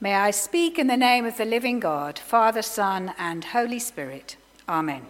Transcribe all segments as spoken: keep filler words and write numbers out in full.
May I speak in the name of the living God, Father, Son, and Holy Spirit. Amen.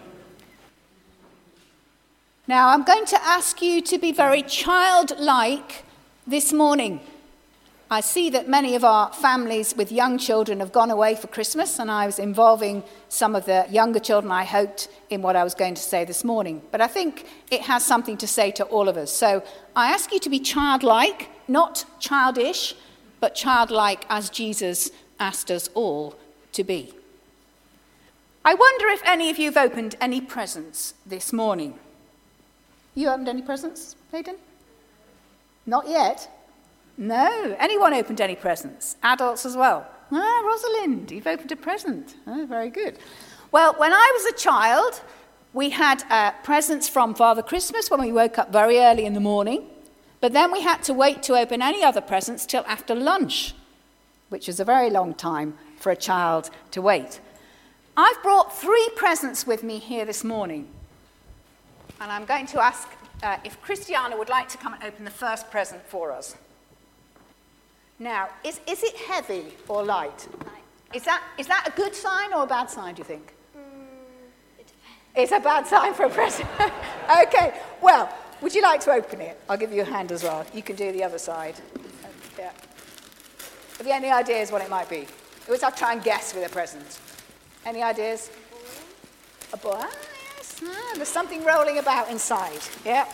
Now, I'm going to ask you to be very childlike this morning. I see that many of our families with young children have gone away for Christmas, and I was involving some of the younger children, I hoped, in what I was going to say this morning. But I think it has something to say to all of us. So I ask you to be childlike, not childish, but childlike as Jesus asked us all to be. I wonder if any of you have opened any presents this morning. You opened any presents, Hayden? Not yet. No. Anyone opened any presents? Adults as well? Ah, Rosalind, you've opened a present. Oh, very good. Well, when I was a child, we had uh, presents from Father Christmas when we woke up very early in the morning. But then we had to wait to open any other presents till after lunch, which is a very long time for a child to wait. I've brought three presents with me here this morning. And I'm going to ask uh, if Christiana would like to come and open the first present for us. Now, is, is it heavy or light? Light. Is that, is that a good sign or a bad sign, do you think? Mm, it depends. It's a bad sign for a present. Okay, well, would you like to open it? I'll give you a hand as well. You can do the other side. Yeah. Have you any ideas what it might be? Let's I'll try and guess with a present. Any ideas? A ball. Ah, yes. Ah, there's something rolling about inside. Yeah.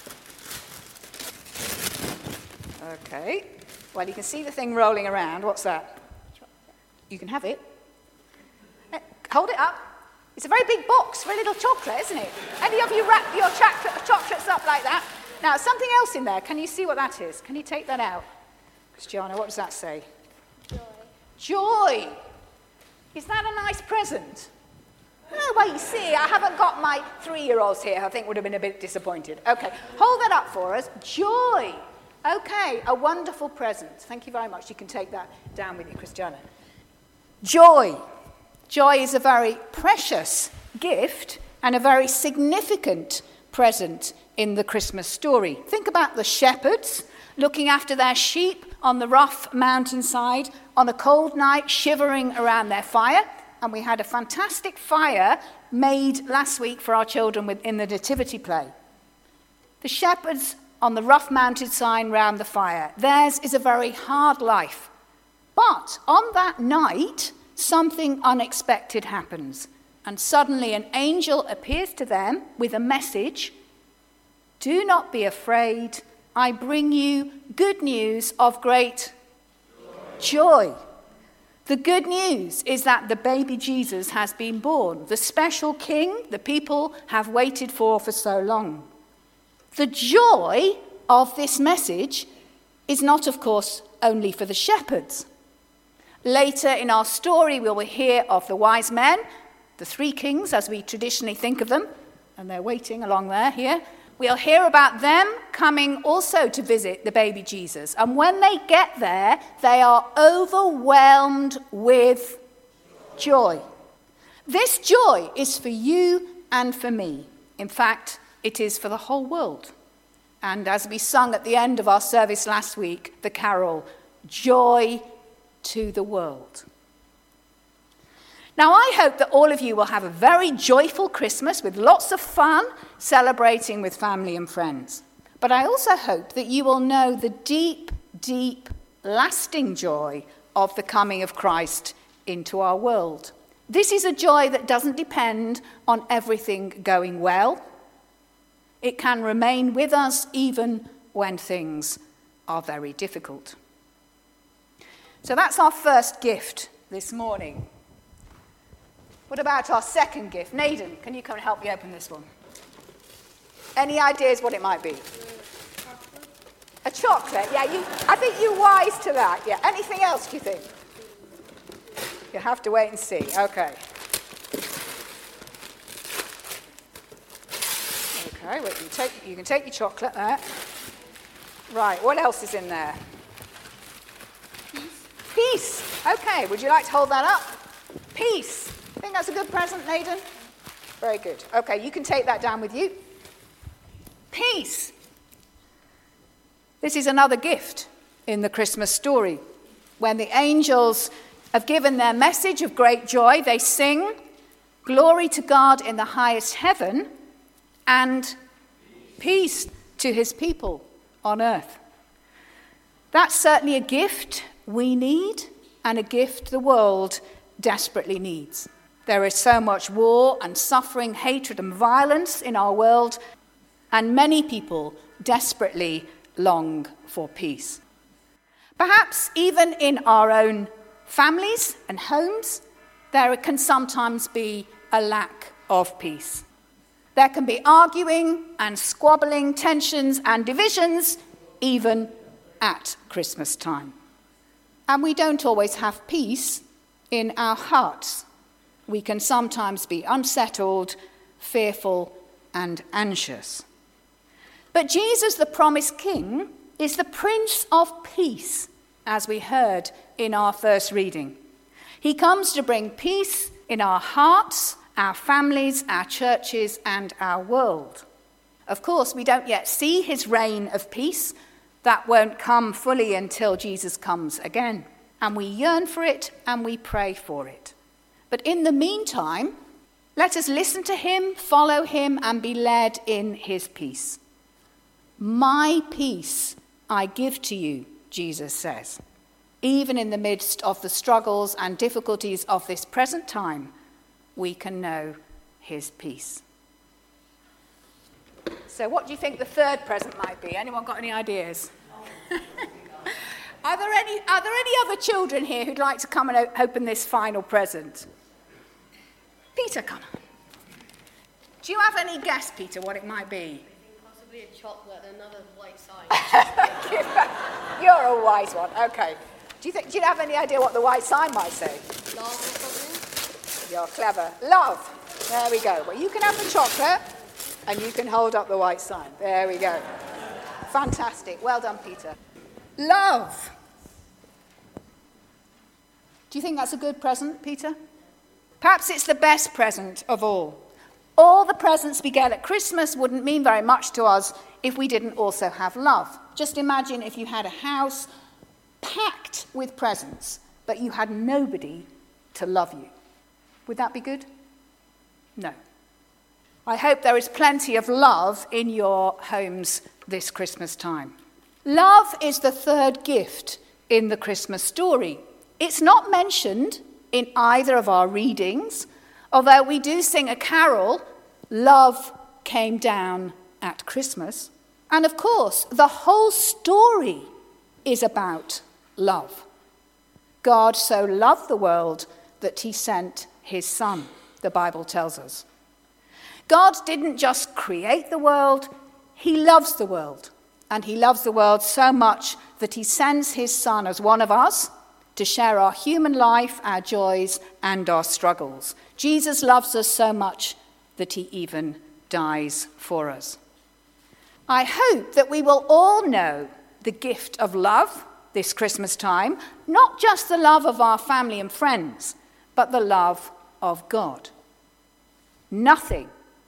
Okay. Well, you can see the thing rolling around. What's that? You can have it. Uh, hold it up. It's a very big box for a little chocolate, isn't it? Any of you wrap your chocolate, chocolates up like that? Now, something else in there. Can you see what that is? Can you take that out? Christiana, what does that say? Joy. Joy. Is that a nice present? Oh, well, you see, I haven't got my three-year-olds here. I think would have been a bit disappointed. Okay, hold that up for us. Joy. Okay, a wonderful present. Thank you very much. You can take that down with you, Christiana. Joy. Joy is a very precious gift and a very significant present in the Christmas story. Think about the shepherds looking after their sheep on the rough mountainside on a cold night, shivering around their fire. And we had a fantastic fire made last week for our children in the nativity play. The shepherds on the rough mountainside round the fire. Theirs is a very hard life. But on that night, something unexpected happens, and suddenly an angel appears to them with a message. Do not be afraid. I bring you good news of great joy. joy. The good news is that the baby Jesus has been born, the special king the people have waited for for so long. The joy of this message is not, of course, only for the shepherds. Later in our story, we will hear of the wise men, the three kings, as we traditionally think of them, and they're waiting along there here. We'll hear about them coming also to visit the baby Jesus. And when they get there, they are overwhelmed with joy. This joy is for you and for me. In fact, it is for the whole world. And as we sung at the end of our service last week, the carol, Joy to the World. Now, I hope that all of you will have a very joyful Christmas with lots of fun, celebrating with family and friends. But I also hope that you will know the deep, deep, lasting joy of the coming of Christ into our world. This is a joy that doesn't depend on everything going well. It can remain with us even when things are very difficult. So that's our first gift this morning. What about our second gift? Naden, can you come and help me open this one? Any ideas what it might be? A chocolate, yeah. You, I think you're wise to that. Yeah. Anything else, do you think? You have to wait and see. Okay. Okay, well, you can take, you can take your chocolate there. Right, what else is in there? Peace. Peace. Okay, would you like to hold that up? Peace. I think that's a good present, Naden. Very good. Okay, you can take that down with you. Peace. This is another gift in the Christmas story. when the angels have given their message of great joy, they sing, "Glory to God in the highest heaven, and peace to his people on earth." That's certainly a gift we need, and a gift the world desperately needs. There is so much war and suffering, hatred and violence in our world, and many people desperately long for peace. Perhaps even in our own families and homes, there can sometimes be a lack of peace. There can be arguing and squabbling, tensions and divisions, even at Christmas time. And we don't always have peace in our hearts. We can sometimes be unsettled, fearful, and anxious. But Jesus, the promised King, is the Prince of Peace, as we heard in our first reading. He comes to bring peace in our hearts, our families, our churches, and our world. Of course, we don't yet see his reign of peace. That won't come fully until Jesus comes again. And we yearn for it and we pray for it. But in the meantime, let us listen to him, follow him, and be led in his peace. "My peace I give to you," Jesus says. Even in the midst of the struggles and difficulties of this present time, we can know his peace. So what do you think the third present might be? Anyone got any ideas? Are there any, are there any other children here who'd like to come and o- open this final present? Peter, come on. Do you have any guess, Peter, what it might be? Possibly a chocolate and another white sign. You're a wise one. Okay. Do you think? Do you have any idea what the white sign might say? Love or something? You're clever. Love. There we go. Well, you can have the chocolate, and you can hold up the white sign. There we go. Fantastic. Well done, Peter. Love. Do you think that's a good present, Peter? Perhaps it's the best present of all. All the presents we get at Christmas wouldn't mean very much to us if we didn't also have love. Just imagine if you had a house packed with presents, but you had nobody to love you. Would that be good? No. I hope there is plenty of love in your homes this Christmas time. Love is the third gift in the Christmas story. It's not mentioned in either of our readings, although we do sing a carol, "Love Came Down at Christmas." And of course, the whole story is about love. God so loved the world that he sent his son, the Bible tells us. God didn't just create the world, he loves the world. And he loves the world so much that he sends his son as one of us to share our human life, our joys, and our struggles. Jesus loves us so much that he even dies for us. I hope that we will all know the gift of love this Christmas time, not just the love of our family and friends, but the love of God. Nothing,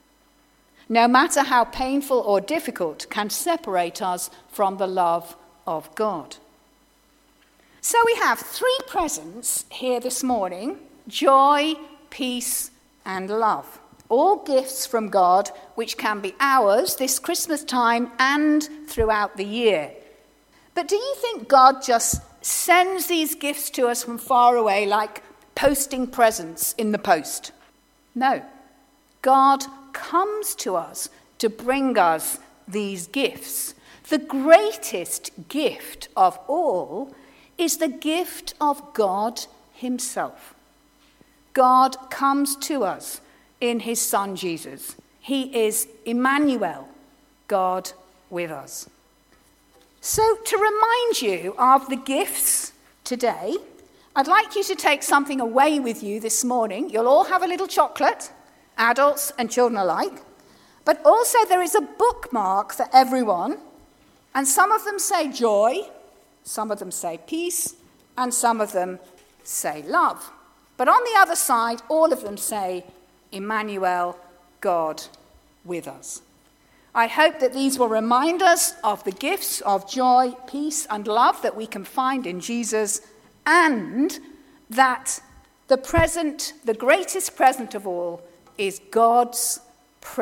no matter how painful or difficult, can separate us from the love of God. So we have three presents here this morning: joy, peace, and love. All gifts from God which can be ours this Christmas time and throughout the year. But do you think God just sends these gifts to us from far away like posting presents in the post? No. God comes to us to bring us these gifts. The greatest gift of all is the gift of God himself. God comes to us in his Son Jesus. He is Emmanuel, God with us. So to remind you of the gifts today, I'd like you to take something away with you this morning. You'll all have a little chocolate, adults and children alike. But also there is a bookmark for everyone. And some of them say joy, some of them say peace, and some of them say love. But on the other side, all of them say Emmanuel, God with us. I hope that these will remind us of the gifts of joy, peace, and love that we can find in Jesus and that the present, the greatest present of all, is God's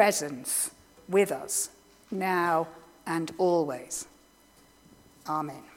presence with us now and always. Amen.